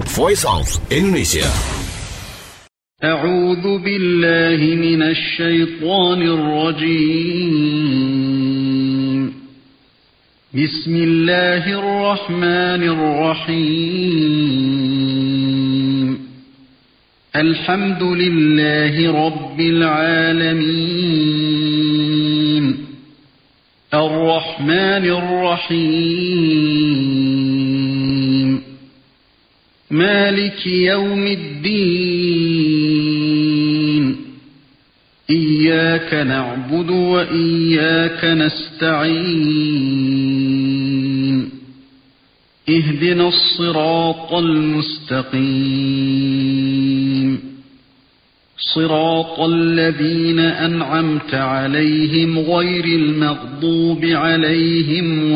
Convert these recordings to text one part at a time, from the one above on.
Voice of Indonesia. A'udzu billahi minasy syaithanir rajim. Bismillahirrahmanirrahim. Alhamdulillahi rabbil alamin. Ar-Rahmanir Rahim. Maliki yaumiddin. Iyyaka na'budu wa iyyaka nasta'in. Ihdinas siratal mustaqim. Siratal ladzina an'amta 'alaihim ghairil maghdubi 'alaihim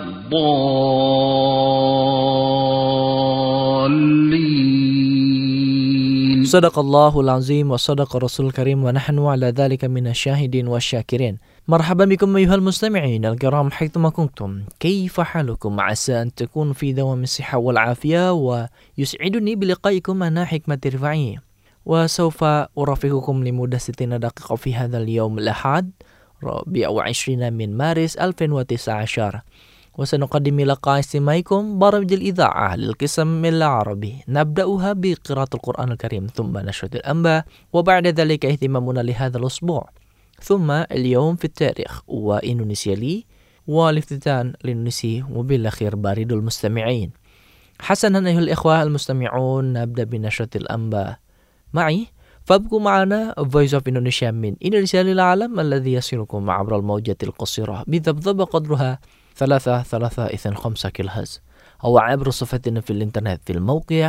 waladdallin. Sadaqallahul azim wa sadaqa rasul karim wa nahnu ala dhalika minasyahidin wasyakirin. Marhaban bikum ayyuhal mustami'in al-kiram haythuma kuntum. Kayfa halukum? Asa an takunu fi dawam as-sihha wal 'afiyah wa yus'iduni bi liqa'ikum ana hikmati rifai. وسوف أرافقكم لمدة 60 دقيقة في هذا اليوم الأحد 24 من مارس 2019 وسنقدم لقاء استماعكم برامج الإذاعة للقسم العربي نبدأها بقراءة القرآن الكريم ثم نشرة الأنباء وبعد ذلك اهتمامنا لهذا الأسبوع ثم اليوم في التاريخ وإندونيسيا لي والافتتان للنسي وبالأخير بارد المستمعين. حسنا أيها الإخوة المستمعون نبدأ بنشرة الأنباء معي فابقوا معنا Voice of Indonesia من إندونيسيا للعالم الذي يصلكم عبر الموجة القصيرة بذبذبة قدرها 3.325 كيلوهرتز أو عبر صفحتنا في الإنترنت في الموقع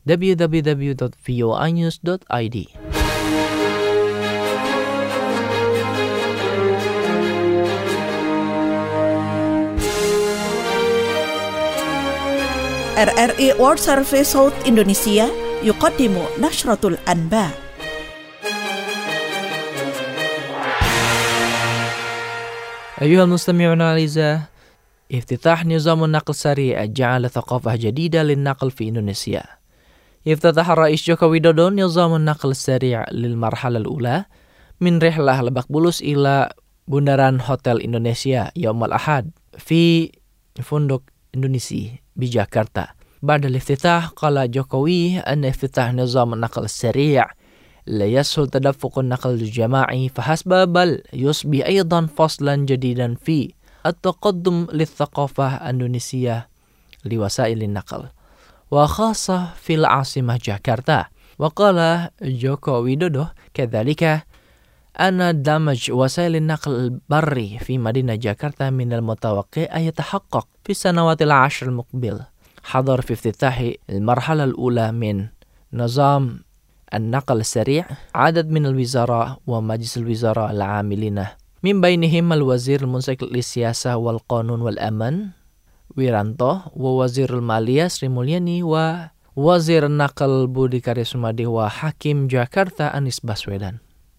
www.voanews.id. RRI World Service South Indonesia يقدم نشرة الأنباء. أيها المستمعون الأعزاء، افتتاح نظام النقل السريع جعل ثقافة جديدة للنقل في إندونيسيا. افتتح الرئيس جوكو ويدودو نظام النقل السريع للمرحلة الأولى من رحلة لباك بولوس إلى بندران هوتيل إندونيسيا يوم الأحد في فندق إندونيسي بجاكرتا. بعد الافتتاح قال جوكوي أن افتتاح نظام النقل السريع لا يسهل تدفق النقل الجماعي فحسب بل يصبح أيضا فصلا جديدا في التقدم للثقافة الإندونيسية لوسائل النقل وخاصة في العاصمة جاكرتا. وقال جوكو ويدودو كذلك أن دمج وسائل النقل البري في مدينة جاكرتا من المتوقع أن يتحقق في السنوات العشر المقبل. حضر في افتتاح المرحلة الأولى من نظام النقل السريع عدد من الوزراء ومجلس الوزراء العاملين من بينهم الوزير المنسق للسياسة والقانون والأمن ويرانتو ووزير المالية سري مولياني ووزير النقل بودي كاريا سومادي وحاكم جاكرتا أنيس باسويدان.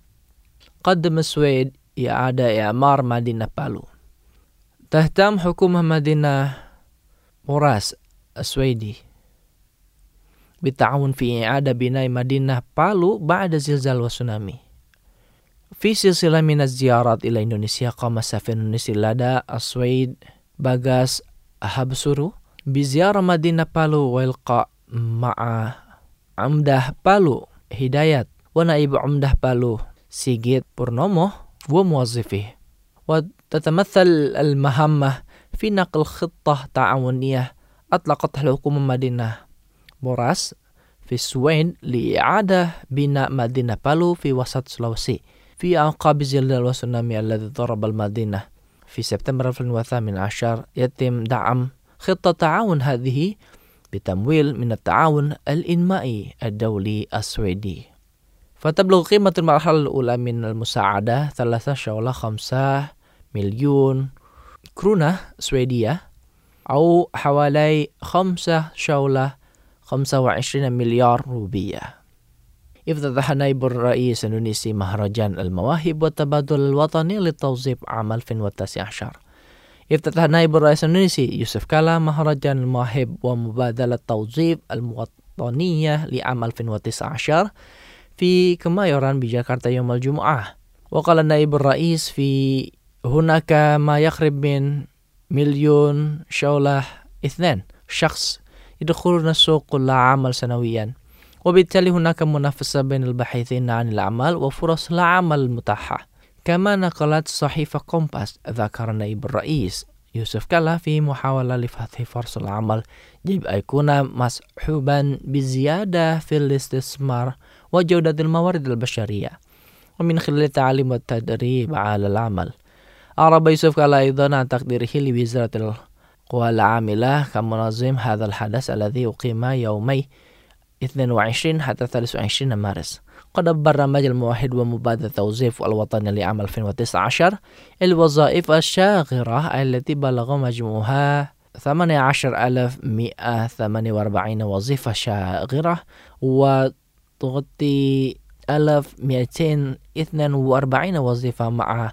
قدم السويد إعادة إعمار مدينة بالو. تهتم حكومة مدينة موراس السويدي بالتعاون في إعادة بناء مدينة بالو بعد زلزال وتسونامي. في سلسلة من الزيارات إلى إندونيسيا قام سفير إندونيسي لدى السويد باغاس هابسورو بزيارة مدينة بالو والقاء مع عمده بالو هدايات ونائب عمده بالو سيجيت بورنومو وموظفيه. وتتمثل المهمة في نقل خطة تعاونية أطلقتها الحكومة مدينة موراس في السويد لإعادة بناء مدينة بالو في وسط سلوسي في أعقاب زلزال وتسونامي الذي ضرب المدينة في سبتمبر 2018. يتم دعم خطة تعاون هذه بتمويل من التعاون الإنمائي الدولي السويدي. فتبلغ قيمة المرحلة الأولى من المساعدة 3.5 مليون كرونة سويدية أو حوالي 5.25 مليار روبية. افتتح نائب الرئيس الإندونيسي مهرجان المواهب والتبادل الوطني للتوظيف عام 2019. افتتح نائب الرئيس الإندونيسي يوسف كالا مهرجان المواهب ومبادلة توظيف الوطنية لعام 2019 في كمايوران بجاكرتا يوم الجمعة. وقال النائب الرئيس في هناك ما يقرب من 1,2 شخص يدخلون السوق كل عمل سنويا، وبالتالي هناك منافسة بين الباحثين عن الأعمال وفرص العمل المتاحة. كما نقلت صحيفة كومباس، ذكر النائب الرئيس يوسف كلا في محاولة لفتح فرص العمل يجب أن يكون مصحوبا بزيادة في الاستثمار وجودة الموارد البشرية ومن خلال التعليم والتدريب على العمل. أعرب يوسف كلا أيضا عن تقديره لوزارة القوى العاملة كمنظم هذا الحدث الذي أقيم يومي 22 حتى 23 مارس. قد برنامج الموحد ومبادرة التوظيف الوطني لعام 2019 الوظائف الشاغرة التي بلغ مجموعها 18,148 وظيفة شاغرة وتغطي 1,242 وظيفة مع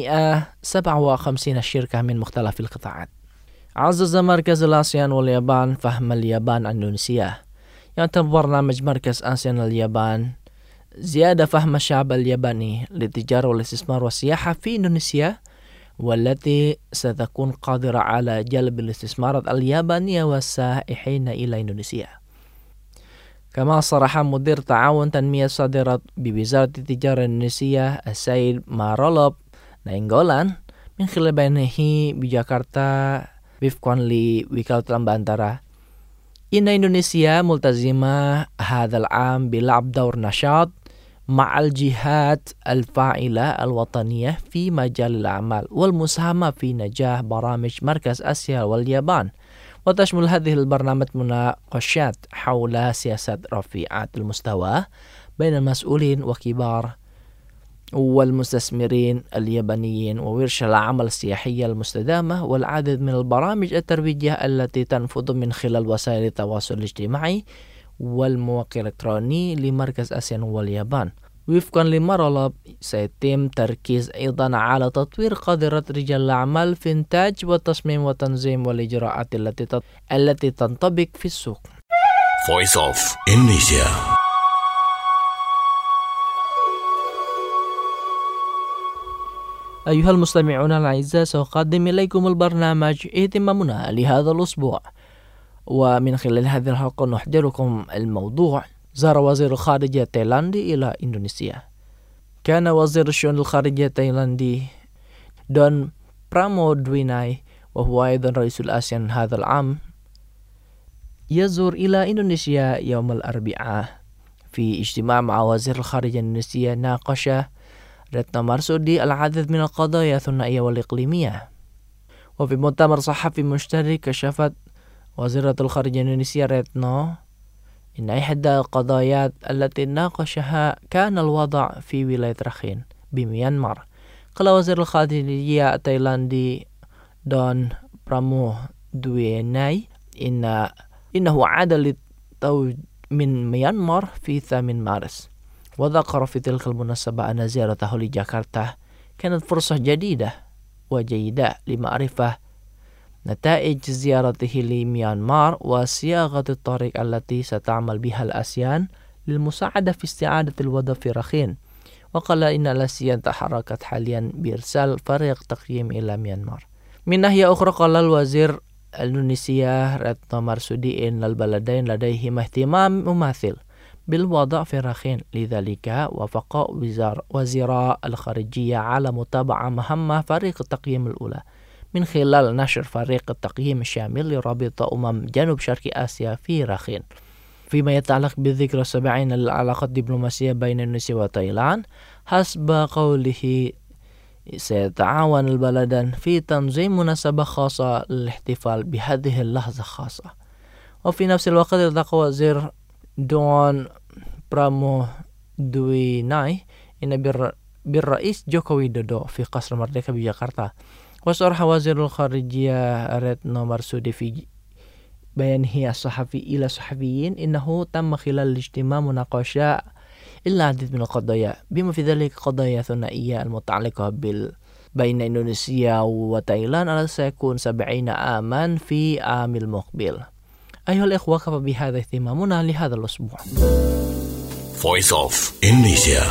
157 شركة من مختلف القطاعات. عزز مركز الآسيان واليابان فهم اليابان أندونيسيا. يعتبر برنامج مركز آسيان اليابان زيادة فهم الشعب الياباني للتجارة والاستثمار والسياحة في إندونيسيا، والتي ستكون قادرة على جلب الاستثمارات اليابانية والسائحين إلى إندونيسيا. كما صرح مدير تعاون تنمية الصادرات بوزارة التجارة الإندونيسية السيد مارولوب ناinggolan من خلال بيانه بجاكرتا وفقا لوكالة الأنباء إن إندونيسيا ملتزمة هذا العام بلعب دور نشاط مع الجهات الفاعلة الوطنية في مجال الأعمال والمساهمة في نجاح برامج مركز آسيا واليابان. وتشمل هذه البرنامج مناقشات حول سياسات رفيعة المستوى بين المسؤولين وكبار والمستثمرين اليابانيين وورش العمل السياحية المستدامة والعديد من البرامج الترويجية التي تنفذ من خلال وسائل التواصل الاجتماعي والمواقع الإلكترونية لمركز آسيا واليابان. وفقا لمارولوب سيتم تركيز أيضا على تطوير قدرة رجال الأعمال في إنتاج والتصميم والتنظيم والإجراءات التي تنطبق في السوق. Voice of Indonesia. أيها المستمعون الأعزاء، سأقدم إليكم البرنامج اهتمامنا لهذا الأسبوع، ومن خلال هذه الحلقة نحضركم الموضوع: زار وزير الخارجية التايلاندي إلى إندونيسيا. كان وزير الشؤون الخارجية التايلاندي دون برامودويناي، وهو أيضا رئيس الآسيان هذا العام، يزور إلى إندونيسيا يوم الأربعاء. في اجتماع مع وزير الخارجية الإندونيسية ناقش رتنا مرسودي العديد من القضايا الثنائية والإقليمية. وفي مؤتمر صحفي مشترك كشفت وزيرة الخارجية الإندونيسية رتنا إن إحدى القضايا التي ناقشها كان الوضع في ولاية راخين بميانمار. قال وزير الخارجية التايلاندي دون برامودويناي إنه عاد للتو من ميانمار في 8 مارس، وذكر في تلك المناسبة أن زيارته لجاكرتا كانت فرصة جديدة وجيدة لمعرفة نتائج زيارته لميانمار وصياغة الطريق التي ستعمل بها الآسيان للمساعدة في استعادة الوضع في راخين. وقال إن الآسيان تحركت حاليا بإرسال فريق تقييم إلى ميانمار. من ناحية أخرى، قال الوزير الإندونيسية رتنا مرسودي إن البلدين لديهما اهتمام مماثل بالوضع في راخين، لذلك وافق وزيراء الخارجية على متابعة مهمة فريق التقييم الأولى من خلال نشر فريق التقييم الشامل لرابطة جنوب شرق آسيا في راخين. فيما يتعلق بالذكرى 70 للعلاقات الدبلوماسية بين إندونيسيا وتايلاند، حسب قوله سيتعاون البلدان في تنظيم مناسبة خاصة للاحتفال بهذه اللحظة الخاصة. وفي نفس الوقت التقى وزير دون برامودويناي بالرئيس جوكو ويدودو في قصر مردكة بجاكرتا. وصرح وزير الخارجية رتنا مرسودي في بيانه الصحفي إلى الصحفيين إنه تم خلال الاجتماع مناقشة العديد من القضايا، بما في ذلك قضايا ثنائية المتعلقة بين إندونيسيا وتايلاند التي سيكون 70 عاما في عام المقبل. أيها الإخوة فبهذا اهتمامنا لهذا الأسبوع. Voice of Indonesia.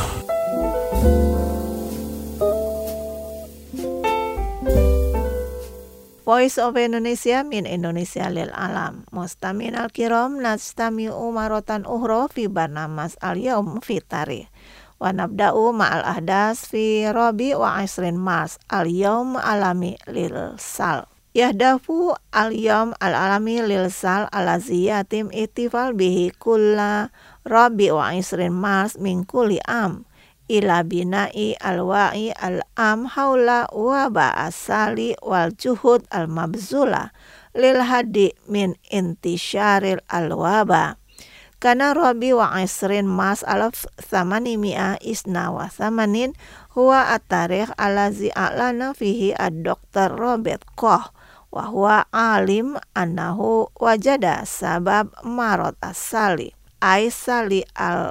Voice of Indonesia min Indonesia lil alam. Mustamin al-kiram nastami'u marotan uhro fi barnamas al-yaum fi tarikh. Wa nabda'u ma'al ahdas fi Rabi wa Isrin Mars al-yaum alami lil sal. Yahdafu al-yaum al-alami lil sal alazi yatim ihtifal bihi kulla Rabi wa Isrin Mars min kulli am. Ila bina'i al-wa'i al-am haula wa ba'asali wal juhud al-mabzula lil hadi min intisyaril al-waba. Kana Rabi wa Isrin Mas alaf thamanimi'a isna wa thamanin huwa at-tarikh alazi a'lana fihi ad-doktor Robert Koch wa huwa alim annahu wajada sabab marad as-sali ay sali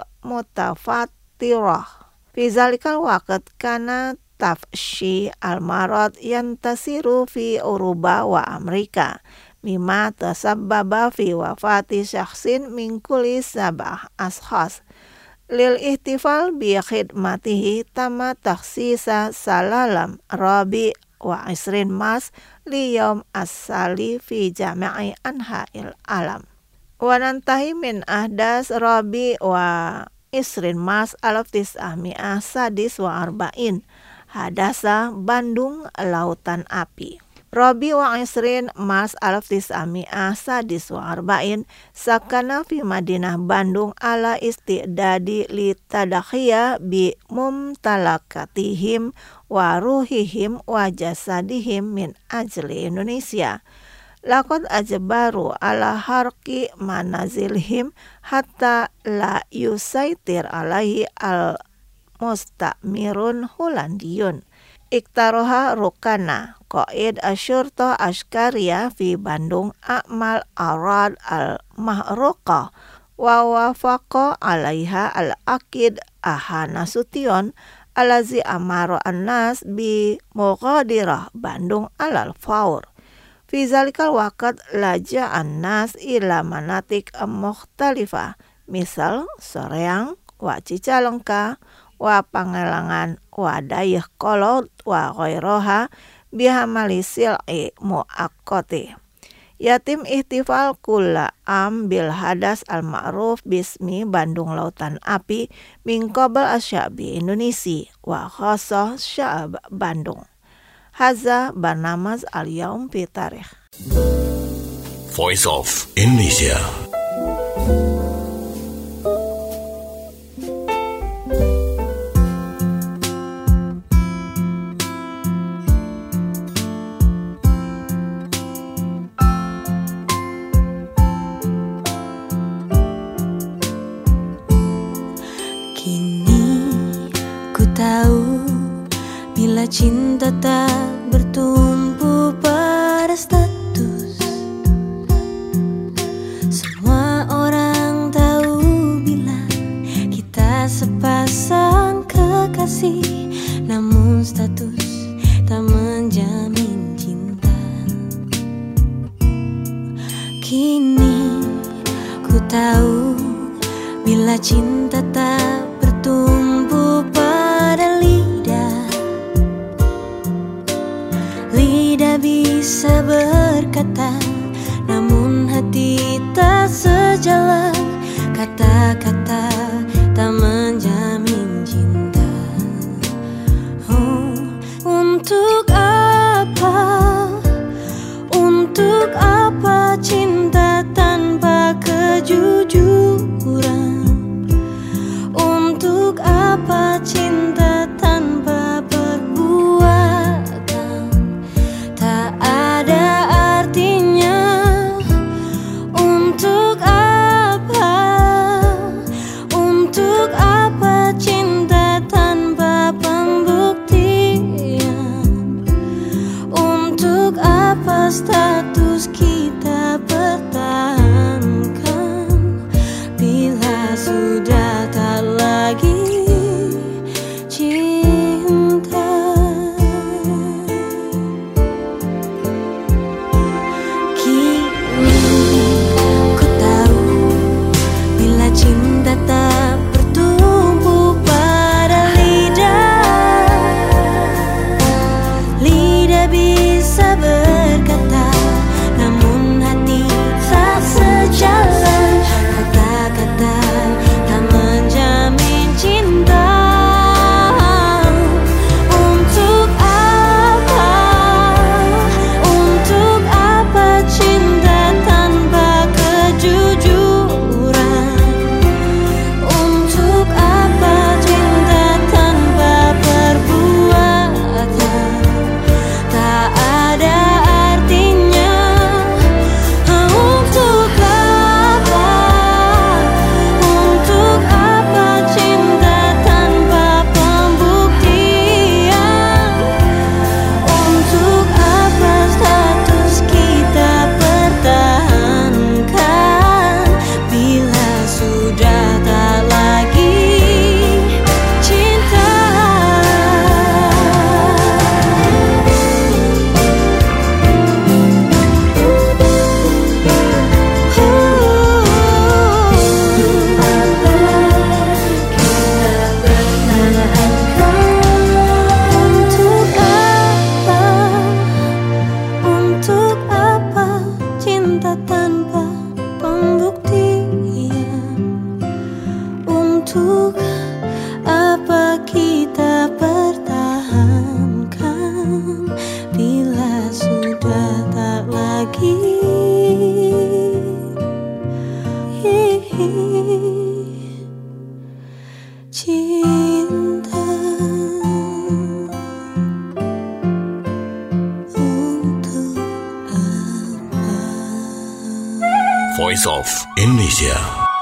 al-mutafattirah. Fi zalikal waqt kana tafshi al-marad yantasiru fi Uruba wa Amerika mimma tasabbaba fi wafati syakhsin min kulli sab'ah ashas. Lil ihtifal bi khidmatihi tama takhsisa salalam Rabi wa Isrin Mas li yaum as-sali fi jami'i anha'il alam. Wa nantahi min ahdas Rabi wa Isrin Mas alaf tis'ahmi'ah sadis wa arba'in hadasa Bandung Lautan Api. Rabi wa Isrin Mas alaf tis'ahmi'ah sadis wa arba'in sakana fi Madinah Bandung ala istidadi li tadakhiyah bi mumtalakatihim wa ruhihim wa jasadihim min ajli Indonesia. Laqad ajbaru ala harqi manazilhim hatta la yusaitir alaihi al-mustamirun Holandiyun. Iktaroha Rukana Qaid Asyurta Askaria fi Bandung A'mal Arad al-Mahruqa wa wafaqa alaiha al-Aqid Ahana Sution alazi amaro an-nas bi muqadirah Bandung alal faur. Fi zalikal waqt laja'an nas ila manatik mukhtalifah misal Soreang wa Cicalengka wa Pangelangan wa Dayeh Kolot wa ghairaha bihamali sil'i muaqqati. Yatim ihtifal kulla am bil hadas al-ma'ruf bismi Bandung Lautan Api min qabl asyabi Indonesia wa khasah sya'ab Bandung. Haza barnamaz al-yaum fi tarikh. Voice of Indonesia. Kini ku tahu bila cinta tak bertumpu pada status. Semua orang tahu bila kita sepasang kekasih, namun status tak menjamin cinta. Kini ku tahu bila cinta tak bertumpu pada lidah. Lidah bisa berkata, namun hati tak sejalan. Kata-kata tak menjamin cinta. Oh, untuk apa? Untuk apa cinta tanpa kejujuran? Untuk apa cinta tanpa perbuatan? Tak ada artinya. Untuk apa? Untuk apa cinta tanpa pembuktian? Untuk apa status kita pertahankan bila sudah tak lagi cinta? Voice of Indonesia.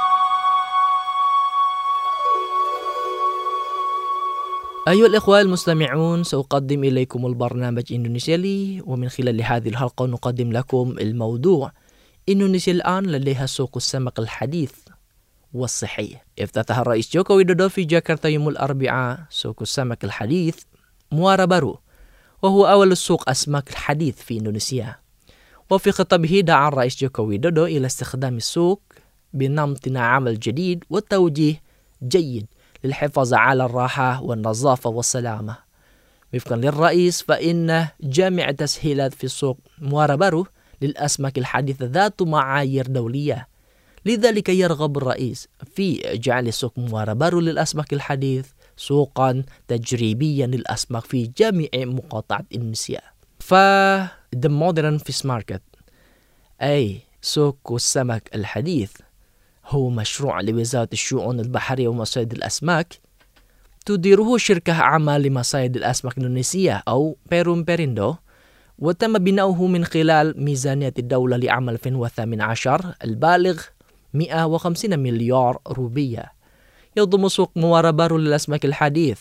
أيها الإخوة المستمعون، سأقدم إليكم البرنامج إندونيسيا لي، ومن خلال هذه الحلقة نقدم لكم الموضوع إندونيسيا الآن لديها سوق السمك الحديث والصحي. افتتح الرئيس جوكو ويدودو في جاكرتا يوم الأربعاء سوق السمك الحديث موارا بارو، وهو أول سوق أسماك الحديث في إندونيسيا. وفي خطابه دعا الرئيس جوكو ويدودو إلى استخدام السوق بنمط عمل جديد وتوجيه جيد للحفاظ على الراحة والنظافة والسلامة. وفقا للرئيس فإن جامع التسهيلات في سوق موارا بارو للأسماك الحديثة ذات معايير دولية، لذلك يرغب الرئيس في جعل سوق موارا بارو للأسماك الحديث سوقا تجريبيا للأسماك في جميع مقاطعة إندونيسيا. The Modern Fish Market أي سوق السمك الحديث هو مشروع لوزارة الشؤون البحرية ومصايد الأسماك، تديره شركة أعمال لمصايد الأسماك الإندونيسية أو بيرومبيريندو، وتم بناؤه من خلال ميزانية الدولة لعام 2018 البالغ 150 مليار روبية. يضم سوق موارا بارو للأسماك الحديث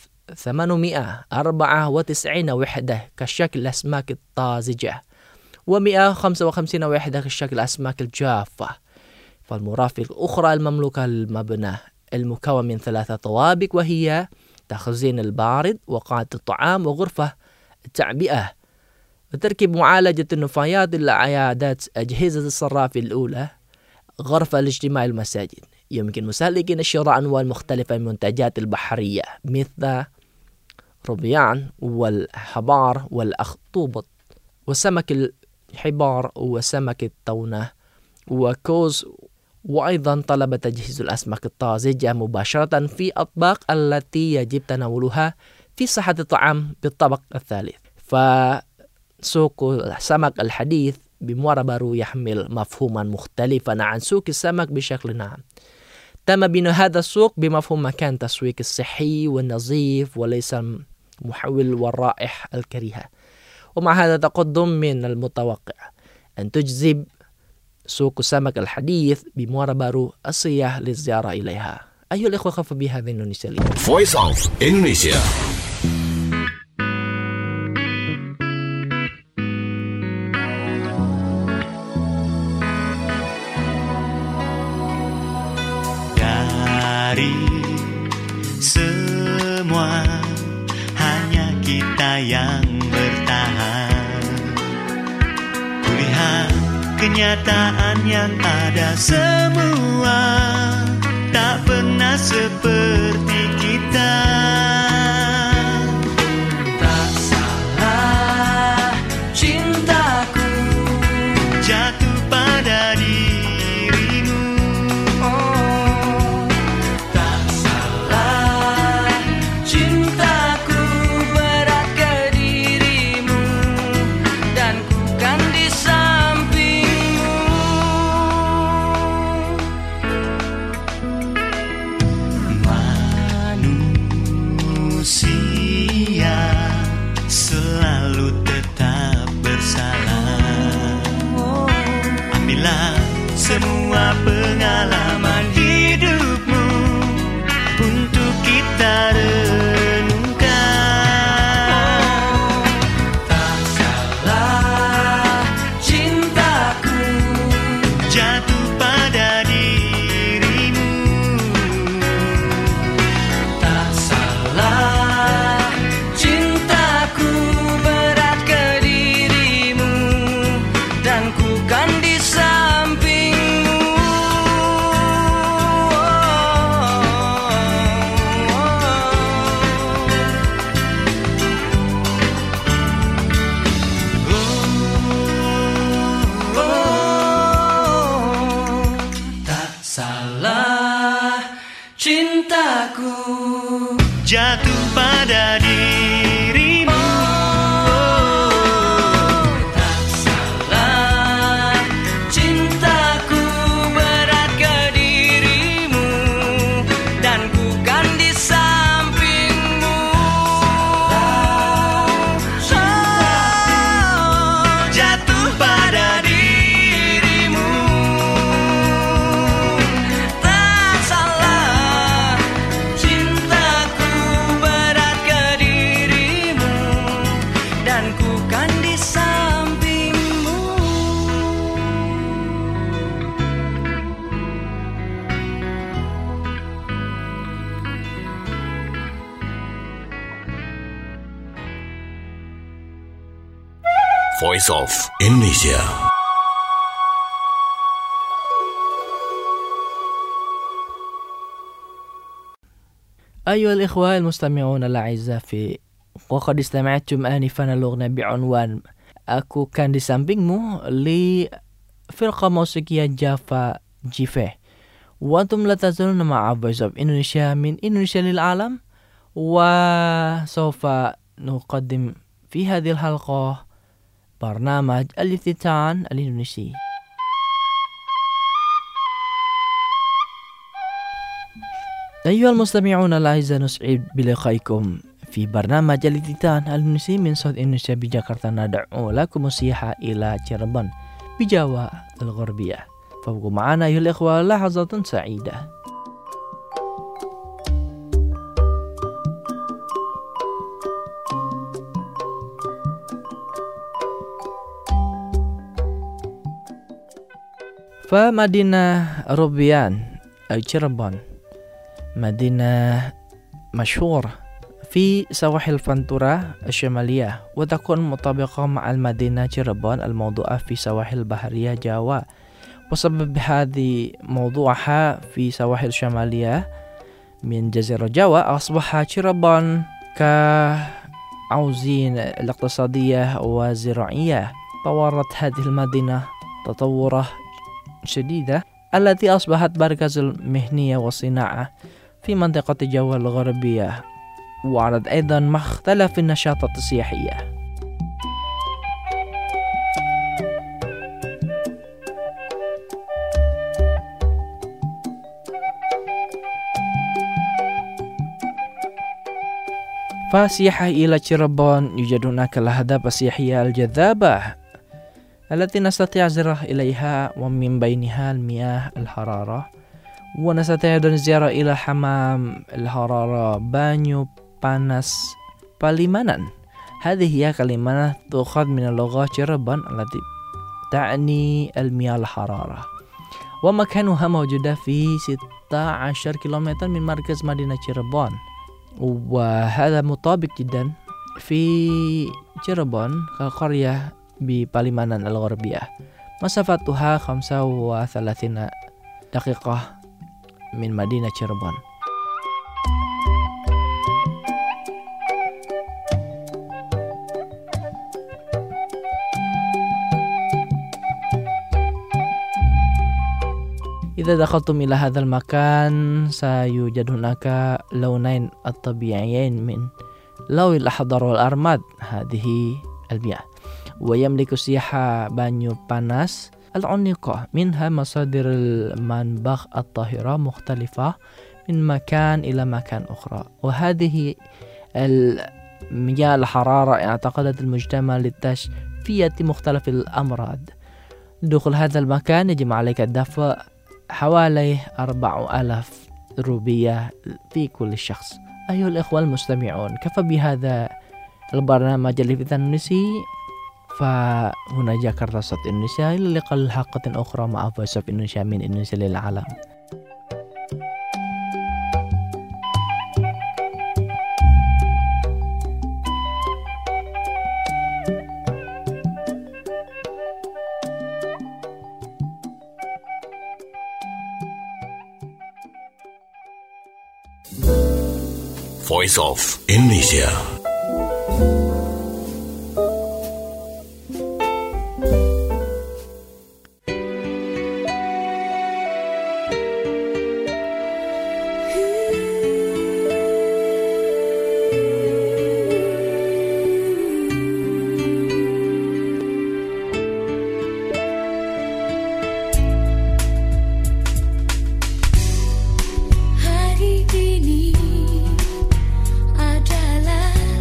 894 وحدة كشكل الأسماك الطازجة، و155 وحدة كشكل الأسماك الجافة. فالمرافق الأخرى المملوكة للمبنى المكون من 3 طوابق، وهي تخزين البارد وقاعة الطعام وغرفة التعبئة، وتركيب معالجة النفايات لعيادات أجهزة الصراف الأولى، غرفة الاجتماع المساجد. يمكن مسالكين شراء أنواع مختلفة من المنتجات البحرية مثل الروبيان والحبار والأخطبوط وسمك الحبار وسمك التونة وكوز. وأيضا طلب تجهيز الأسماك الطازجة مباشرة في أطباق التي يجب تناولها في صحة الطعام بالطبق الثالث. فسوق السمك الحديث بموارا بارو يحمل مفهوما مختلفا عن سوق السمك بشكل عام. تم بناء هذا السوق بمفهوم مكان تسويق الصحي والنظيف وليس المحول والرائح الكريهة. ومع هذا التقدم من المتوقع أن تجذب سوق السمك الحديث بموارا بارو السياح للزيارة إليها. أيها الإخوة، خف بهذا إندونيسيا لي. Voice of Indonesia. Dari semua hanya kita yang bertahan. Kulihat kenyataan yang ada semua tak pernah seperti kita. Tak salah cintaku jatuh pada dirimu. Oh, tak salah cintaku berat ke dirimu, dan ku kan di sampingmu. Manusia selalu tetap bersalah. Ambillah semua pengalaman hidupmu untuk kita renungkan. Tak salah cintaku jatuh pada dirimu. Tak salah cintaku berat ke dirimu, dan ku kan di sampingmu. Tak salah cintaku jatuh pada dirimu. Tak salah cintaku berat ke dirimu, dan ku kan di sampingmu. Jatuh pada dirimu. Voice of Indonesia. أيها الإخوة المستمعون الأعزاء وقد استمعتم آنفا الأغنية بعنوان Aku Kan di Sampingmu لفرقة موسيقية جافا جيفه. وأنتم لا تزالون مع Voice of Indonesia من إندونيسيا للعالم، وسوف نقدم في هذه الحلقة برنامج الافتتان الإندونيسي. أيها المستمعون الأعزاء، نسعد بلقائكم في برنامج الافتتان الإندونيسي من صوت إندونيسيا بجاكرتا. ندعو لكم السياحة إلى cirebon بجاوا الغربية. فابقوا معنا أيها الإخوة لحظات سعيدة. فمدينة روبيان أو cirebon مدينة مشهورة في سواحل فانتورا الشمالية، وتكون مطابقة مع المدينة cirebon الموضوعة في سواحل بحرية جاوا. وسبب هذه موضوعها في سواحل شمالية من جزيرة جاوا أصبح cirebon كعوزين الاقتصادية والزراعية. طورت هذه المدينة تطورة شديدة التي أصبحت مركز المهنية والصناعة في منطقة جاوا الغربية، وعرض أيضا مختلف النشاطات السياحية. فالسياحة إلى cirebon يوجد هناك الأهداف السياحية الجذابة التي نستطيع الزيارة إليها، ومن بينها المياه الحرارة، ونستطيع أيضا الزيارة إلى حمام الحرارة بانيو panas Palimanan. هذه هي كلمة تؤخذ من اللغة cirebon التي تعني المياه الحرارة، ومكانها موجودة في 16 كيلومتر من مركز مدينة cirebon، وهذا مطابق جدا في cirebon كقرية بباليمانان الغربية. مسافتها 35 دقيقة من مدينة cirebon. إذا دخلتم إلى هذا المكان سيوجد هناك لونين الطبيعيين من لون الأخضر والأرماد هذه المياه. ويملك السياحة بانيو panas العنيقة، منها مصادر المنبخ الطاهرة مختلفة من مكان إلى مكان أخرى. وهذه المياه الحرارة اعتقدت المجتمع لتشفية مختلف الأمراض. دخول هذا المكان يجب عليك الدفع حوالي 4000 روبية في كل شخص. أيها الإخوة المستمعون، كفى بهذا البرنامج الافتتان الإندونيسي. فهنا جاكرتا صوت إندونيسيا، إلى اللقاء حلقة أخرى مع Voice of Indonesia من إندونيسيا للعالم. Voice of Indonesia. Hari ini adalah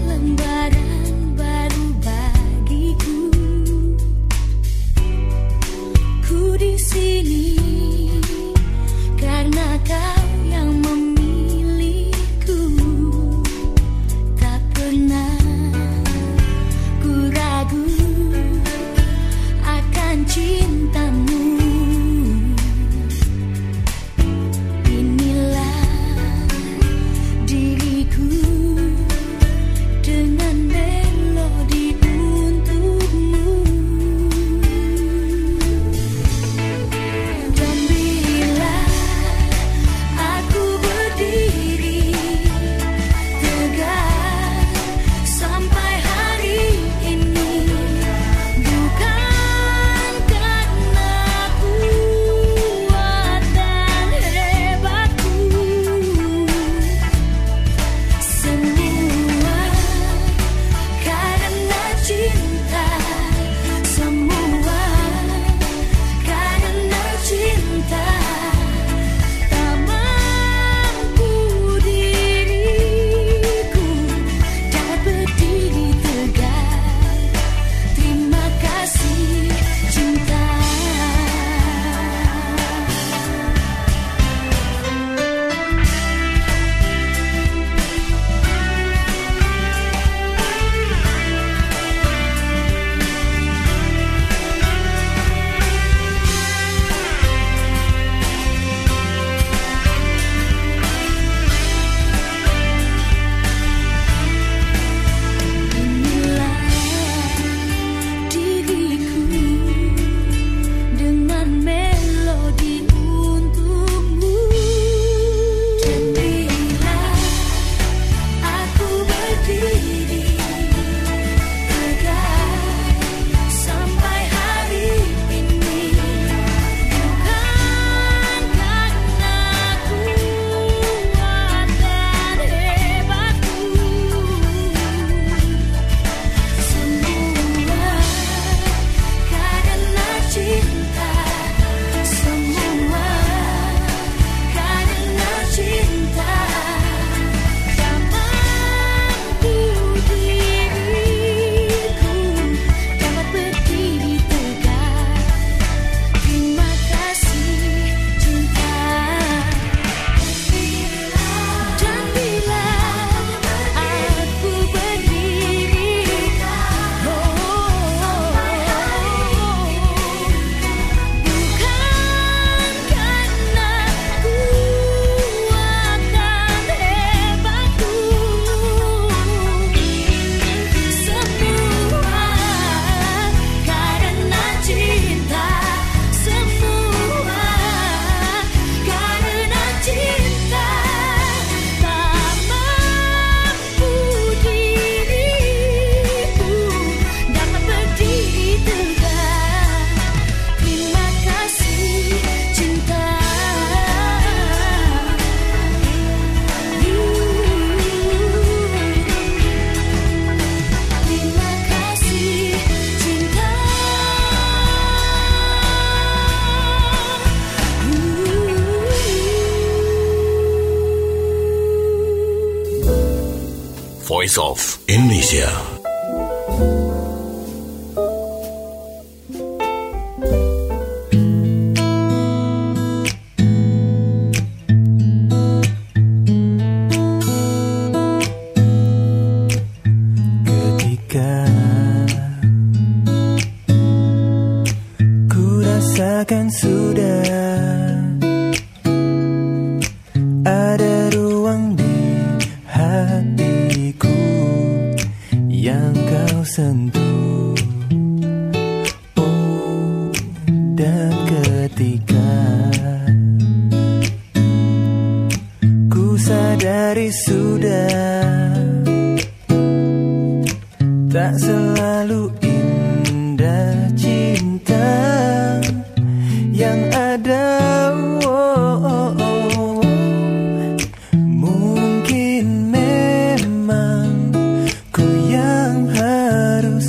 Voice of Indonesia. Ketika ku rasakan sudah ada ruang di hatiku yang kau sentuh. Oh, dan ketika ku sadari sudah tak selalu indah cinta yang ada. Mungkin memang ku yang harus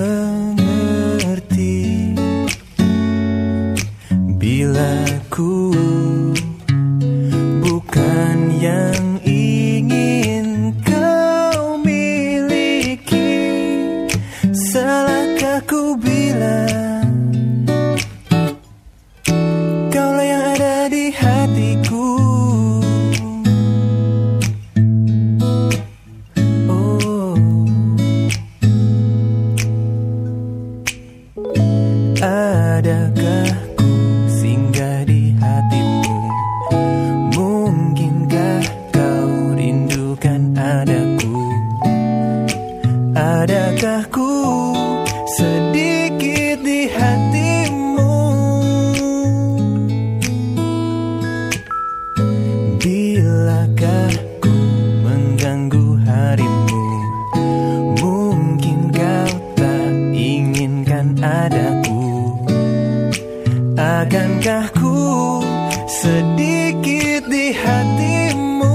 mengerti bila ku bukan yang ingin kau miliki. Salahkah ku bilang kaulah yang ada di hatiku. Oh, adakah ku singgah di hatimu? Mungkinkah kau rindukan adaku? Adakah ku sedikit di hatimu? Bilakah ku mengganggu harimu? Mungkin kau tak inginkan adaku. Akankah ku sedikit di hatimu?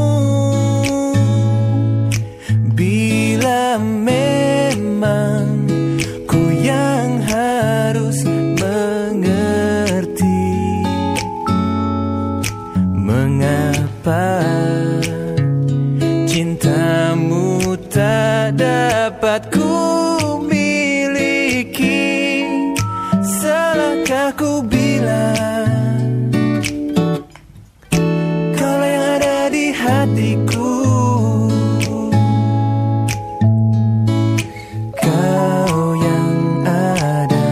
Bila memang ku yang harus mengerti mengapa cintamu tak dapat ku miliki. Salahkah ku bilang kaulah yang ada di hatiku? Kau yang ada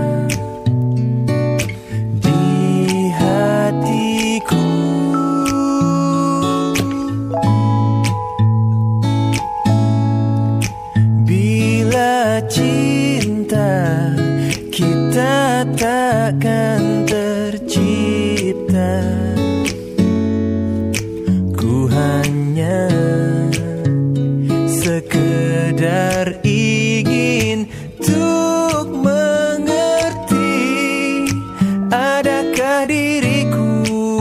di hatiku. Bila cinta kita takkan tercipta. Ku hanya sekedar ingin tuk mengerti. Adakah diriku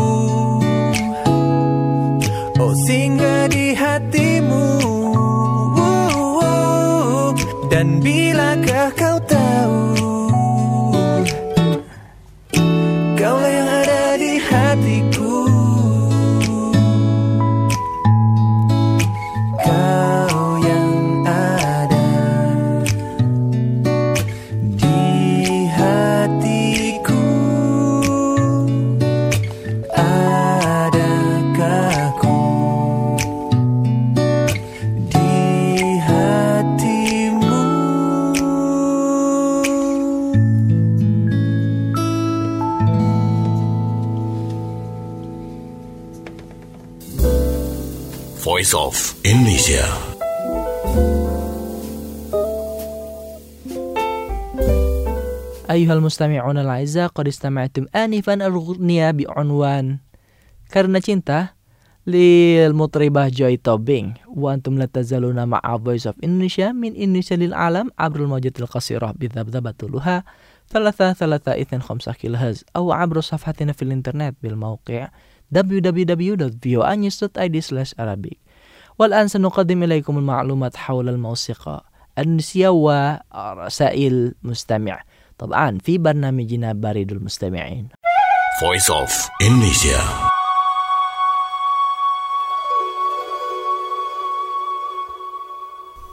oh singgah di hatimu? Dan bilakah kau tahu kaulah yang ada di hatiku? Kau yang ada di hatiku. Adakah ku di hatimu? Voice of Indonesia. أيها المستمعون الأعزاء قد استمعتم آنفا الأغنية بعنوان Karena Cinta للمطربة جوي توبينغ. وأنتم لا تزالون مع Voice of Indonesia من إندونيسيا للعالم عبر الموجات القصيرة بذبذبة طولها 335 كيلوهرتز أو عبر صفحتنا في الإنترنت بالموقع www.voanews.id/arabic. والآن سنقدم إليكم المعلومات حول الموسيقى النسية ورسائل مستمع، طبعا في برنامجنا بريد المستمعين. Voice of Indonesia.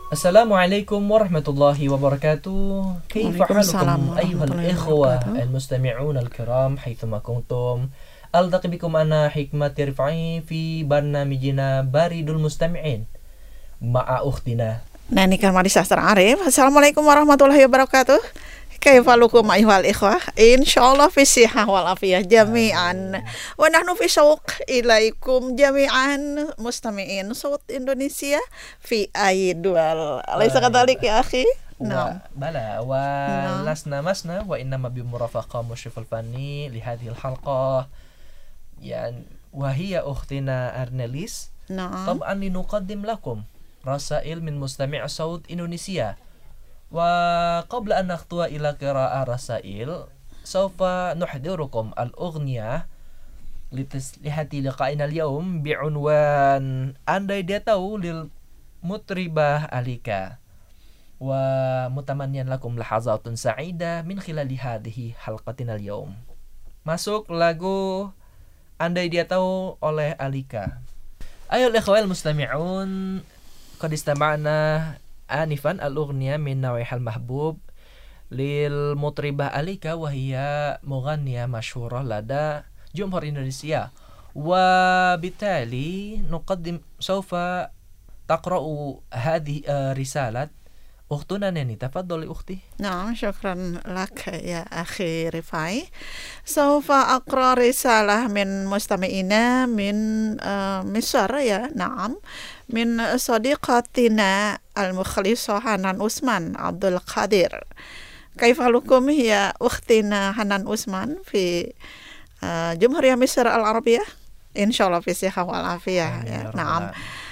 Assalamualaikum warahmatullahi wabarakatuh. كيف حالكم أيها الإخوة المستمعون الكرام حيثما كنتم؟ ألتقي بكم أنا حكمة رفعي في برنامجنا بريد المستمعين مع أختنا Nani Karmadi Sastra Arif. Assalamualaikum warahmatullahi wabarakatuh. Kaifalukum ayyuhal ikhwah. Insyaallah fi sihah wal afiyah jami'an. Wa nahnu fi syauq ilaikum jami'an mustami'in Saut Indonesia fi aidwal. Alaysa kadzalik ya akhi? Naam. Bala wa lasna masna wa innama bi murafaqa musyrifil fani li hadhihi al-halqah. Yani wa hiya ukhtina Arnelis. Tab'an linuqaddim lakum rasail min mustami' Saut Indonesia. وقبل أن نخطو إلى قراءة رسائل سوف نحضركم الأغنية لتسليحة لقائنا اليوم بعنوان Andai Dia Tahu للمطربة أليكا ومتمنيا لكم لحظات سعيدة من خلال هذه حلقتنا اليوم. Masuk lagu Andai Dia Tahu oleh Alika. Ayo ikhwal mustami'un, qad istama'na آنفا الأغنية من نوعها المحبوب للمطربة أليكا وهي مغنية مشهورة لدى جمهور إندونيسيا وبالتالي سوف تقرأ هذه رسالة أختنا ناني. تفضلي أختي. نعم شكرا لك يا أخي رفاعي. سوف أقرأ رسالة من مستمعينا من مصر يا نعم من صديقتنا المخلصة حنان عثمان عبد القادر. كيف حالكم يا أختنا حنان عثمان في جمهورية مصر العربية؟ إن شاء الله في صحة والعافية. نعم.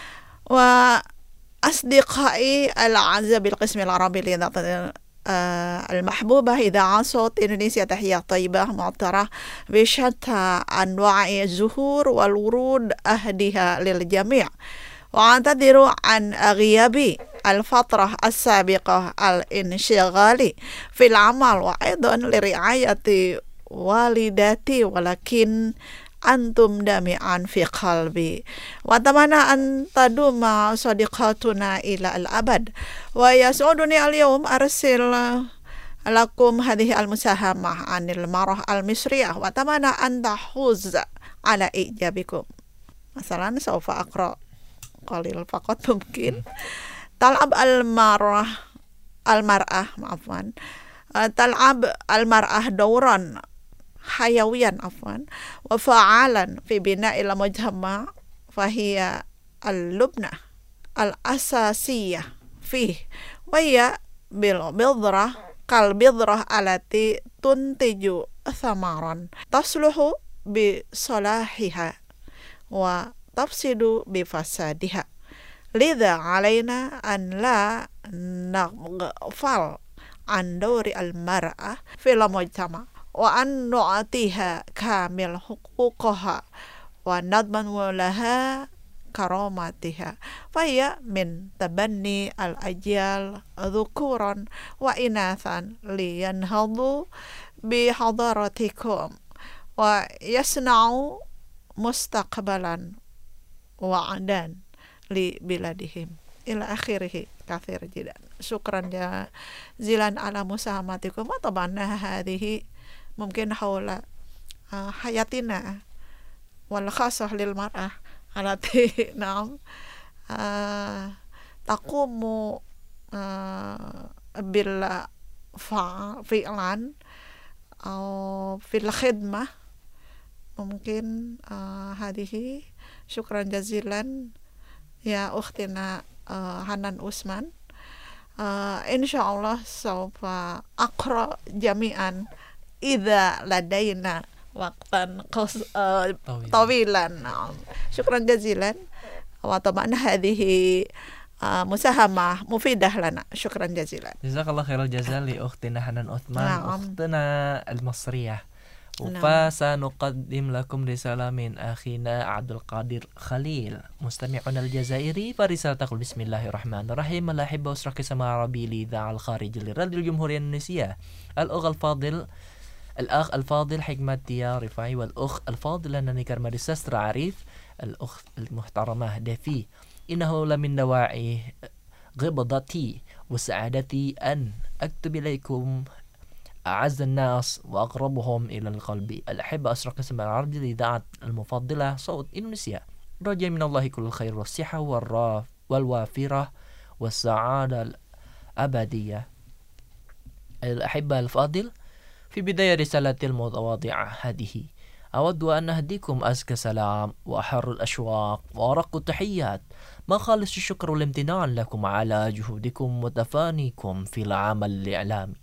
وأصدقائي الأعزاء بالقسم العربي لإذاعة المحبوبة إذاعة صوت إندونيسيا، تحية طيبة معطرة بشتى أنواع الزهور والورود أهديها للجميع. وأعتذر عن غيابي الفترة السابقة الانشغال في العمل وأيضا لرعاية والدتي، ولكن أنتم جميعا في قلبي وأتمنى أن تدوم صداقتنا إلى الأبد. ويسعدني اليوم أرسل لكم هذه المساهمة عن المرأة المصرية وأتمنى أن تحوز على إعجابكم. مثلا سوف أقرأ قليل فقط ممكن. تلعب المرأة دورا حيويا وفعالا في بناء المجتمع، فهي اللبنة الأساسية فيه، وهي بالبذرة كالبذرة التي تنتج ثمرا تصلح بصلاحها وتفسد بفسادها. لذا علينا أن لا نغفل عن دور المرأة في المجتمع وأن نعطيها كامل حقوقها ونضمن لها كرامتها، فهي من تبني الأجيال ذكورا وإناثا لينهضوا بحضارتكم ويصنعوا مستقبلا وعدا لبلادهم إلى آخره. كثير جدا. شكرا جزيلا على مساهمتكم. وطبعا هذه ممكن حول حياتنا والخاصة للمرأة التي نعم تقوم بالفعل أو في الخدمة ممكن هذه. شكرا جزيلا يا أختنا حنان عثمان. إن شاء الله سوف أقرأ جميعا إذا لدينا وقتا طويلا. شكرا جزيلا. وطبعا هذه مساهمة مفيدة لنا. شكرا جزيلا. جزاك الله خير الجزاء لأختنا حنان عثمان أختنا المصرية. فسنقدم لكم رسالة من أخينا عبد القادر خليل مستمعنا الجزائري. فرسالة تقول بسم الله الرحمن الرحيم. الأحبة أسرك سماع عربي لإذاعة الخارج لراديو الجمهورية الإندونيسية. الأخ الفاضل حكمة يا رفاعي، والأخ الفاضل أنني كرمدي سستر عريف، الأخت المحترمة دفي. إنه لمن دواعي غبضتي وسعادتي أن أكتب إليكم أعز الناس وأقربهم إلى القلب. الأحبة، أشرق اسم العربي لإذاعة المفضلة صوت إندونيسيا، رجاء من الله كل الخير والصحة والوافرة والسعادة الأبدية. الأحبة الفاضل، في بداية رسالتي المتواضعة هذه أود أن أهديكم أزكى سلام وأحر الأشواق وأرق التحيات مع خالص الشكر والامتنان لكم على جهودكم وتفانيكم في العمل الإعلامي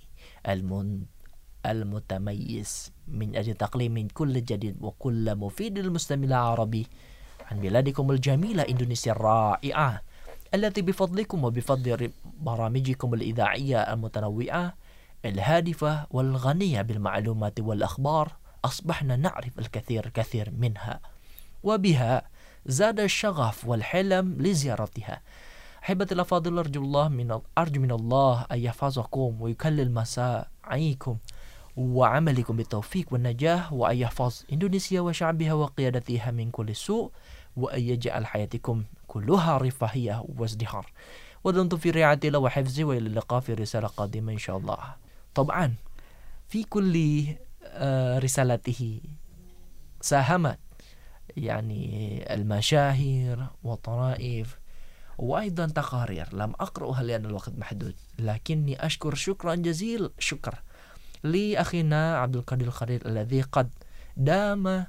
المتميز من أجل تقديم كل جديد وكل مفيد للمستمع العربي عن بلادكم الجميلة إندونيسيا الرائعة، التي بفضلكم وبفضل برامجكم الإذاعية المتنوعة الهادفة والغنية بالمعلومات والأخبار أصبحنا نعرف الكثير منها، وبها زاد الشغف والحلم لزيارتها. أحبتي الأفاضل، أرجو من الله أن يحفظكم ويكلل مساعيكم وعملكم بالتوفيق والنجاح، وأن يحفظ إندونيسيا وشعبها وقيادتها من كل سوء، وأن يجعل حياتكم كلها رفاهية وازدهار. ودمتم في رعاية الله وحفظه، وإلى اللقاء في رسالة قادمة إن شاء الله. طبعا في كل رسالته ساهمت المشاهير والطرائف وأيضا تقارير لم أقرأها لأن الوقت محدود، لكني أشكر شكرا جزيل شكر لأخينا عبد القادر الخليل الذي قد دام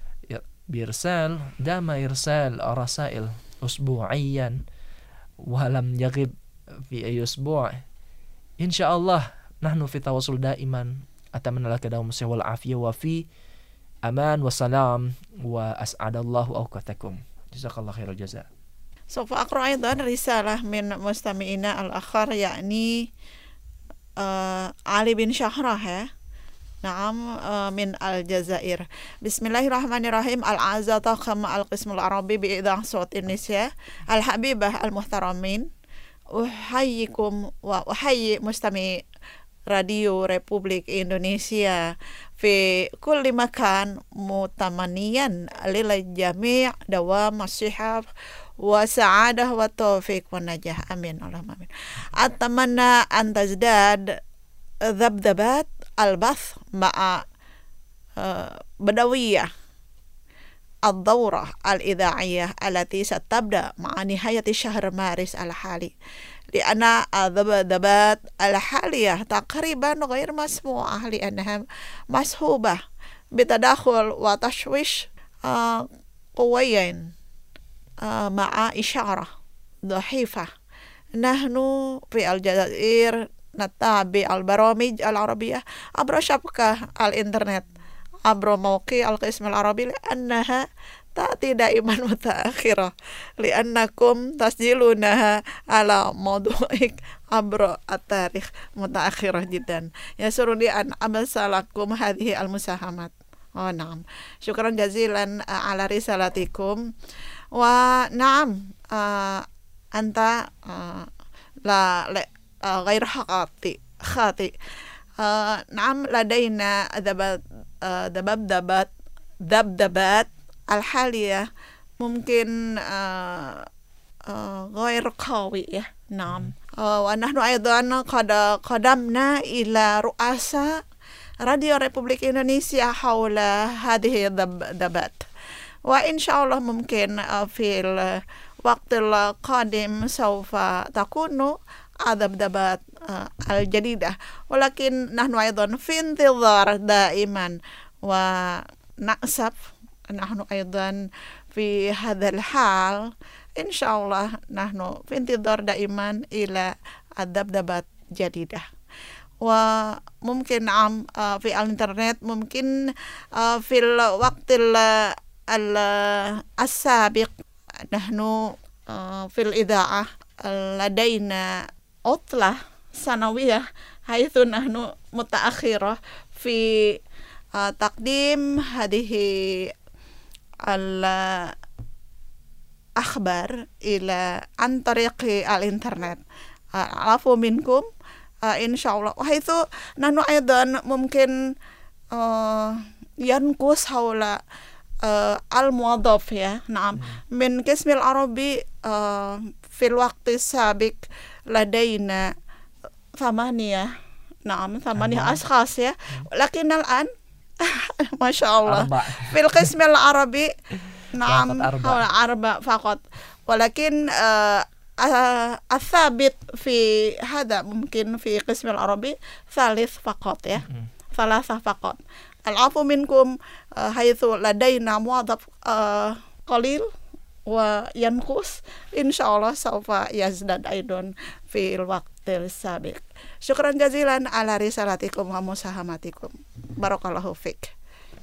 إرسال رسائل أسبوعيا ولم يغب في أي أسبوع. إن شاء الله نحن في تواصل دائما. أتمنى لك دوام الصحة والعافية وفي أمان وسلام، وأسعد الله أوقاتكم. جزاك الله خير الجزاء. سوف أقرأ أيضا رسالة من مستمعنا الآخر يعني علي بن شهرة من الجزائر. بسم الله الرحمن الرحيم. الأعزاء طاقم القسم العربي بإذاعة صوت إندونيسيا الحبيبة المحترمين، أحييكم وأحيي مستمعي راديو ريبوبليك إندونيسيا في كل مكان متمنيا للجميع دوام الصحة وسعادة والتوفيق والنجاح، آمين اللهم آمين. أتمنى أن تزداد ذبذبات البث مع بدوية الدورة الإذاعية التي ستبدأ مع نهاية شهر مارس الحالي، لأن الذبذبات الحالية تقريبا غير مسموعة لأنها مصحوبة بتداخل وتشويش قويين مع إشارة ضعيفة. نحن في الجزائر نتابع البرامج العربية عبر شبكة الإنترنت عبر موقع القسم العربي، لأنها تأتي دائما متأخرة لأنكم تسجلونها على موضوعك عبر التاريخ متأخرة جدا. يسرني أن أبث لكم هذه المساهمات. نعم، شكرا جزيلا على رسالتكم. ونعم أنت لا غير خاطئ. نعم، لدينا ذبذبات الحالية ممكن غير قوية. نعم، ونحن أيضا قد قدمنا إلى رؤساء راديو ريبوبليك إندونيسيا حول هذه الذبذبات، وإن شاء الله ممكن في الوقت القادم سوف تكون الذبذبات الجديدة، ولكن نحن أيضا في انتظار دائما ونأسف نحن أيضا في هذا الحال. إن شاء الله نحن في انتظار دائما إلى الذبذبات جديدة. وممكن في الإنترنت ممكن في الوقت السابق نحن في الإذاعة لدينا عطلة سنوية حيث نحن متأخرة في تقديم هذه الأخبار عن طريق الإنترنت. العفو منكم إن شاء الله. وحيث نحن أيضا ممكن ينقص حول الموظف نعم من قسم العربي fil waqti sabiq ladaina thamaniyah ashkhas ya, lakin al-an Masya Allah fil qism al-arabi na'am arba faqat, walakin الثابت في هذا ممكن في قسم العربي ثالث فقط ya, ثلاثة فقط. العفو منكم حيث لدينا موظف قليل وينقص إن شاء الله سوف يزداد أيضا في الوقت السابق. شكرا جزيلا على رسالتكم ومساهمتكم. بارك الله فيك.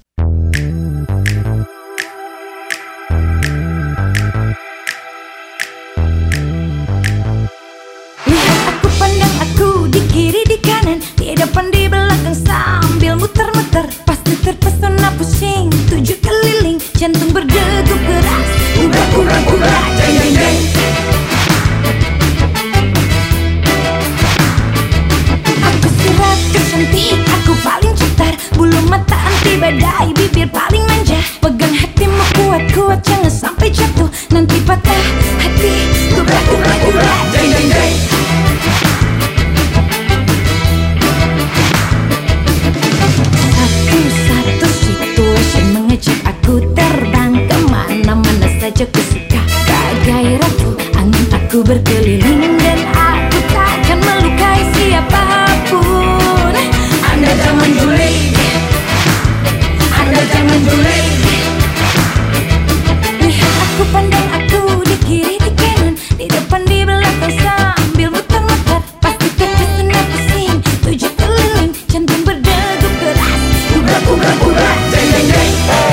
Pandang aku di kiri di kanan, di depan di belakang sambil muter-muter. Pasti terpesona pusing, 7 keliling, jantung berdegup keras. Ubah, jeng. Aku seratus cantik, aku paling cetar. Bulu mata anti badai, bibir paling manja. Pegang hatimu kuat-kuat, jangan sampai jatuh. Nanti patah hati, ubah, jeng. Satu situasi mengejut aku terbang kemana-mana saja ku suka. Bagai ratu angin aku berkeliling dan aku takkan melukai siapapun. Anda jangan julid, lihat aku, pandang aku di kiri di kanan, di depan di belakang sambil muter-muter. Pasti terpesona pusing, 7 keliling, jantung berdegup keras. Ubah, jeng.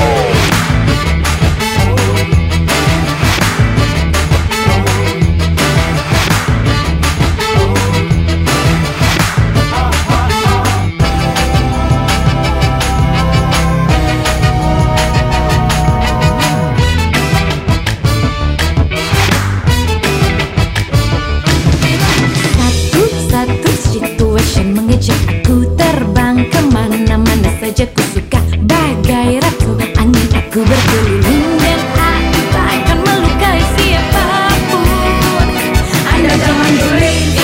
Satu situation mengejut aku terbang kemana-mana saja ku suka. Bagai ratu angin aku berkeliling dan aku takkan melukai siapapun. Anda jangan julid,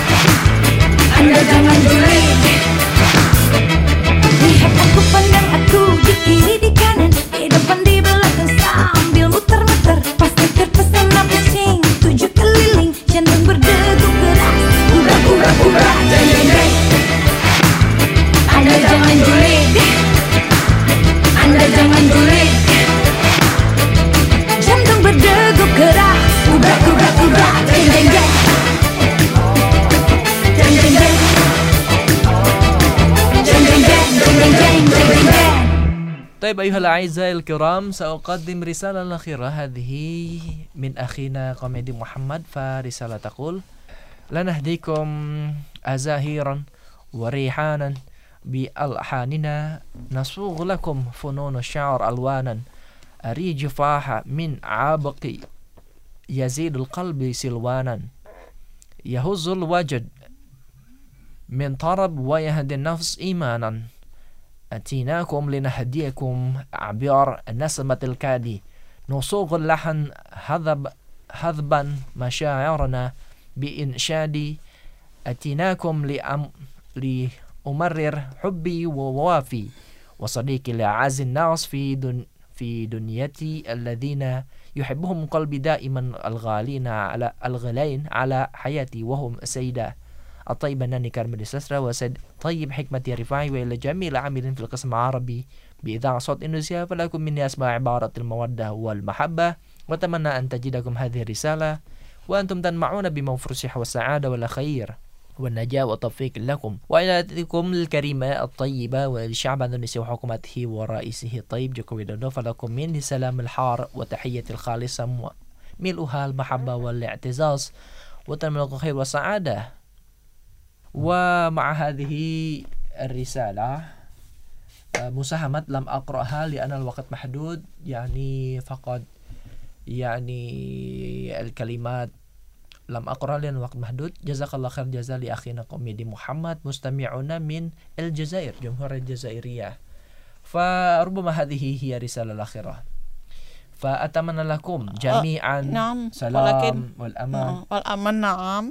lihat aku, pandang aku di kiri di kanan, di depan di belakang sambil muter-muter. Pasti terpesona pusing, 7 keliling, jantung berdegup keras. Ubah, jeng. Anda jangan julid, jantung berdegup keras. Ubah, jeng. طيب أيها الأعزاء الكرام، سأقدم رسالة الأخيرة هذه من أخينا قميدي محمد. فرسالة تقول: لنهديكم أزاهيرا وريحانا بألحاننا، نصوغ لكم فنون الشعر ألوانا، أريج فاح من عابق يزيد القلب سلوانا، يهز الوجد من طرب ويهدي النفس إيمانا، أتيناكم لنهديكم عبر نسمة الكادي، نصوغ اللحن هذبا مشاعرنا بإنشادي، أتيناكم لأمرر حبي ووافي وصديقي لأعز الناس في دنيتي الذين يحبهم قلبي دائما الغالين على حياتي، وهم السيدة الطيبة ناني كارمل السسرة وسيد طيب حكمة رفاعي، وإلى جميع العاملين في القسم العربي بإذاعة صوت إندونيسيا، فلكم مني أسماء عبارة المودة والمحبة، وأتمنى أن تجدكم هذه الرسالة وأنتم تنمعون بموفر الصحة والسعادة والخير والنجاة والتوفيق لكم وعائلتكم الكريمة الطيبة والشعب الإندونيسي وحكومته ورئيسه الطيب جوكو ويدودو، فلكم مني سلام الحار وتحية الخالصة ملؤها المحبة والاعتزاز، وتنمو الخير والسعادة. ومع هذه الرسالة مساهمة لم أقرأها لأن الوقت محدود، يعني فقط الكلمات لم أقرأ لأن الوقت محدود. جزاك الله خير جزاء لأخينا قميدي محمد مستمعون من الجزائر جمهورية الجزائرية. فربما هذه هي الرسالة الأخيرة. فأتمنى لكم جميعا نعم سلام ولكن والأمان والأمان نعم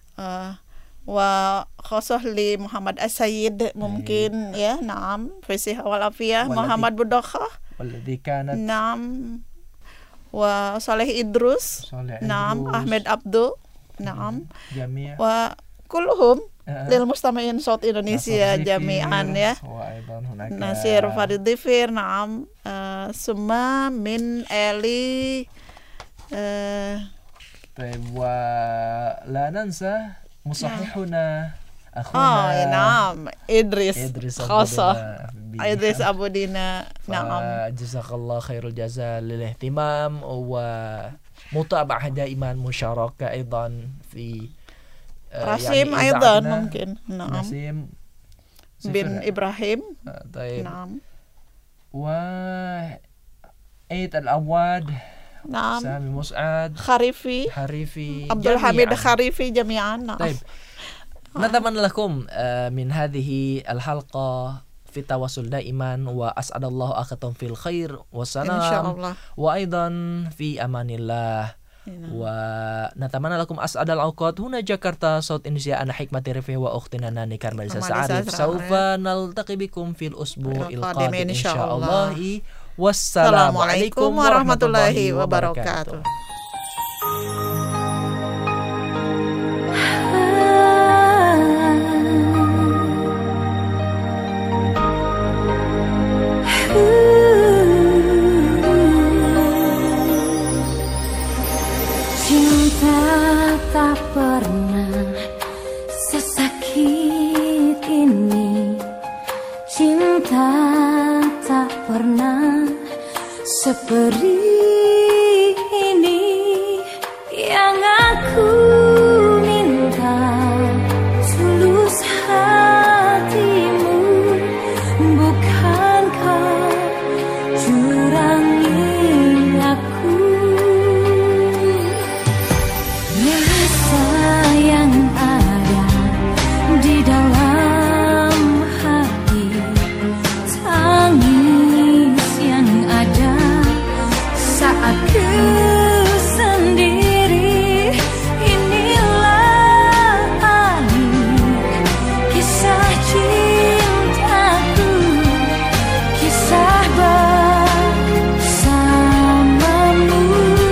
وخاصة لمحمد السيد ممكن يا نعم في الصحة والعافية محمد بدخة والذي كانت نعم وصالح إدروس نعم أحمد عبدو نعم جميع وكلهم للمستمعين صوت إندونيسيا جميعا يا وأيضا هناك ناصر فريد ضفير نعم ثم من إلي طيب ولا ننسى مصححنا أخونا نعم إدريس خاصة إدريس أبو دينا نعم جزاك الله خير الجزاء للاهتمام ومتابعة دائما مشاركة أيضا في راسيم يعني أيضا ممكن نعم نسيم بن إبراهيم طيب نعم وعيد الأواد نعم سامي مسعد خريفي عبد الحميد خريفي جميعا نعم. طيب نتمنى لكم من هذه الحلقة في التواصل دائما وأسعد الله أخاكم في الخير والسلام إن شاء الله وأيضا في أمان الله ونتمنى لكم أسعد الأوقات هنا جاكرتا صوت إندونيسيا أنا حكمة رفيع وأختنا ناني كارماليسا سعارف سوف نلتقي بكم في الأسبوع القادم إن شاء الله والسلام عليكم ورحمة الله وبركاته. Tak pernah sesakit ini, cinta tak pernah seperih ini. Yang aku minta tulus hatimu, bukan kau curangi aku. Yang ada di dalam hati, tangis yang ada saat sendiri. Inilah akhir kisah cintaku, kisah bersamamu.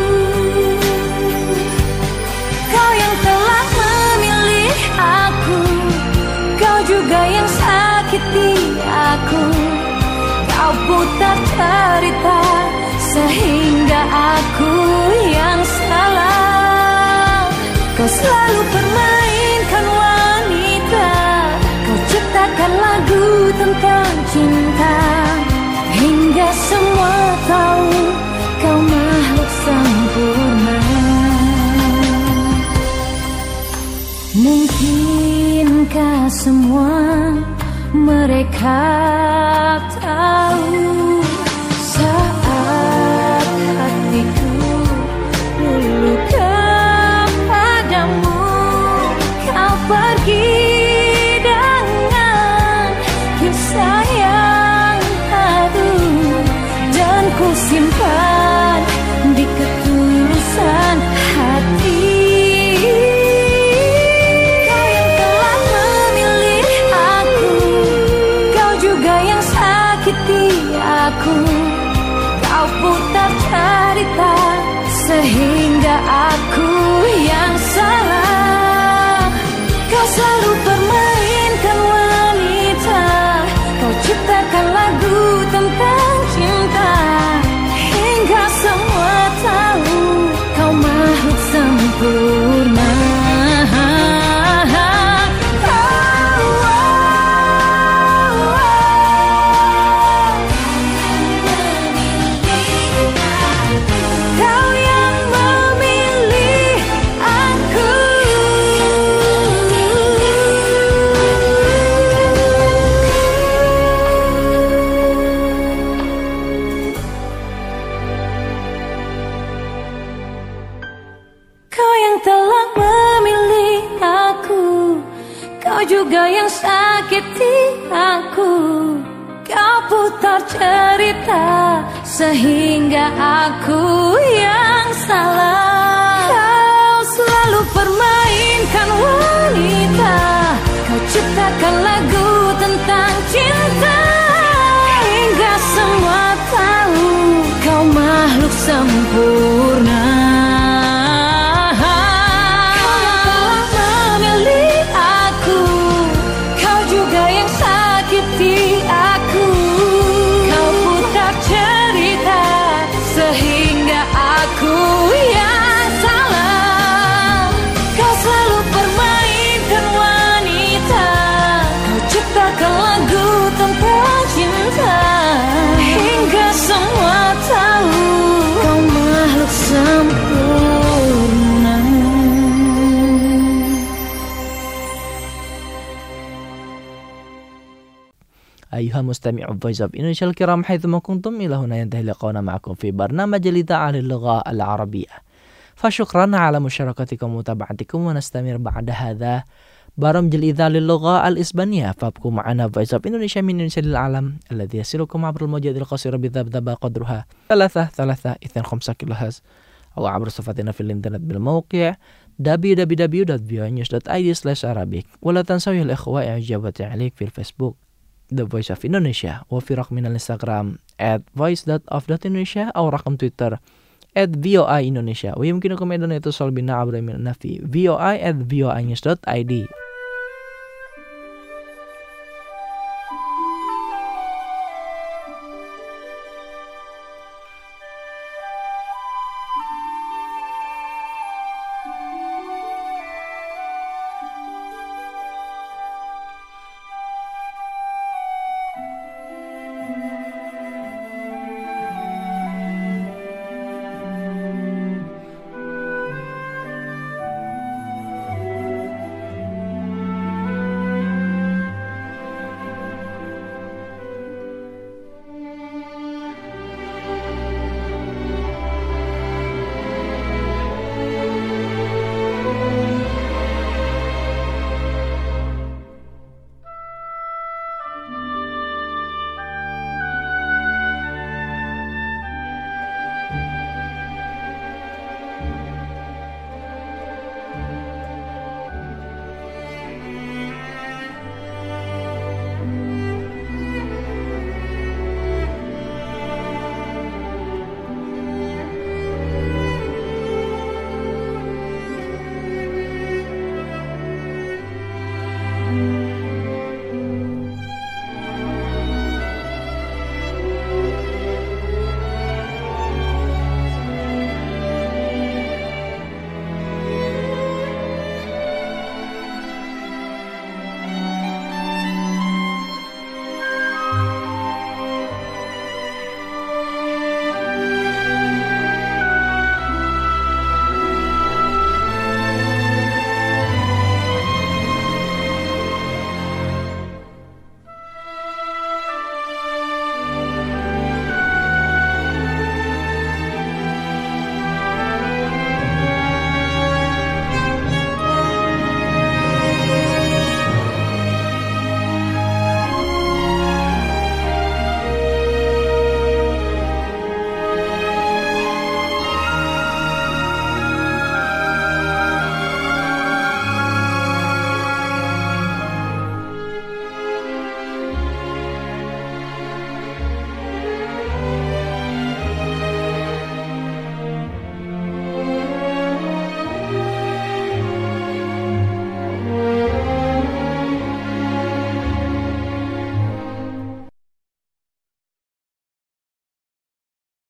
Kau yang telah memilih aku, kau juga yang sakiti aku. Kau putar cerita sehingga aku yang salah. Kau selalu permainkan wanita, kau ciptakan lagu tentang cinta, hingga semua tahu kau makhluk sempurna. Mungkinkah semua mereka tahu saat hatiku luluh kepadamu, kau pergi dengan kisah yang haru, dan ku simpan di ketulusan hati. Aku, kau putar cerita sehingga aku yang salah. Kau selalu permainkan wanita, kau ciptakan lagu tentang cinta, hingga semua tahu kau makhluk sempurna. Kau juga yang sakiti aku, Kau putar cerita sehingga aku yang salah. Kau selalu permainkan wanita, kau ciptakan lagu tentang cinta, hingga semua tahu kau makhluk sempurna. أيها مستمعو Voice of Indonesia الكرام حيثما كنتم إلى هنا ينتهي لقاؤنا معكم في برنامج لتعلم اللغة العربية فشكرا على مشاركتكم ومتابعتكم ونستمر بعد هذا برامج الإذاعة للغة الإسبانية فابقوا معنا Voice of Indonesia من إنشاء العالم الذي يصلكم عبر الموجات القصيرة بذبذبة قدرها 3.25 كيلوهرتز أو عبر صفحتنا في الإنترنت بالموقع www.voanews.id/arabic ولا تنسوا يا الإخوة إعجاب وتعليق في الفيسبوك The Voice of Indonesia وفي رقم الانستغرام @voice.of.indonesia أو رقم تويتر @voi Indonesia ويمكنكم أيضا الاتصال بنا عبر إيميلنا في voi@voinews.id